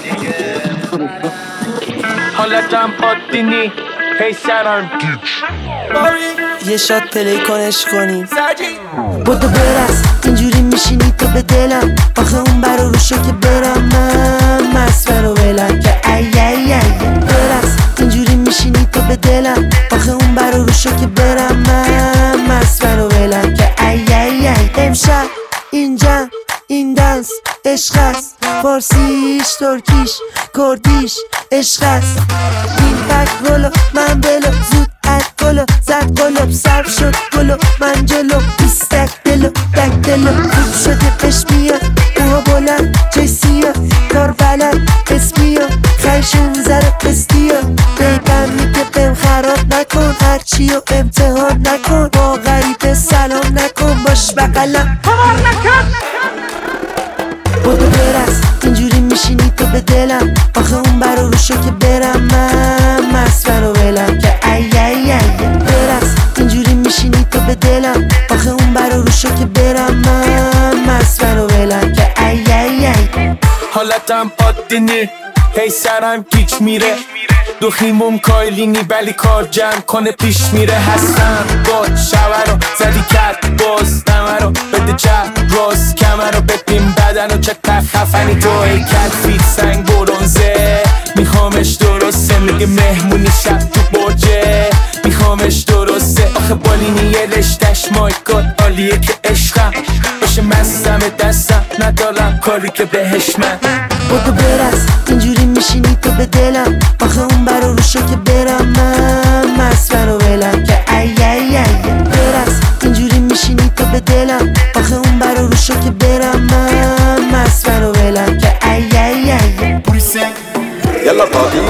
حالتم عادی نی پیسرم یه شات پلی کنش کنیم بودو برس اینجوری میشینی تو به دلم آخه اون برا روشو که برم من مسفر و ولم که ای ای ای برس اینجوری میشینی تو به دلم آخه اون برا روشو که برم من مسفر و ولم که ای ای ای امشب اینجا این دنس عشق است فارسیش ترکیش کردیش عشق است این تک گلو من بلو زود گلو زد قلوب سر شد گلو من جلو بیستک دلو دک دلو خوب شده بش میاد اوها بلند جیسیا کار بلد اسمیا خیشون زره قسطیا بیگم میگه بهم خراب نکن هرچی و امتحان نکن با غریبه سلام نکن باش بقلم کار نکن بودو برس اینجوری میشینی تو به دلم آخه اون برا روشو که برم من مسفر و ولم که ای ای ای برس اینجوری میشینی تو به دلم آخه اون برا روشو که برم من مسفر و ولم که ای ای ای حالتم عادی نی پیسرم گیج میره دوخیمون کایلینی بلی کار جمع کنه پیش میره هستم گل شوه رو زدی کرد باز نمه رو بده چه راست کمه رو ببین بدن و چقدر خفنی تو ای کلفیت سنگ برونزه میخوامش درسته میگه مهمونی شب تو برجه میخوامش درسته آخه بالینی یه رشتش مایگاد عالیه که عشقم بشه مستم دستم ندارم کاری که بهش من بودو برس اینجوری میشینی تو به دلم آخه اون برا روشو که برم من مسفر و ولم که ای ای ای برس اینجوری میشینی تو به دلم آخه اون برا روشو که برم من مسفر و ولم که ای ای ای يلا فاضي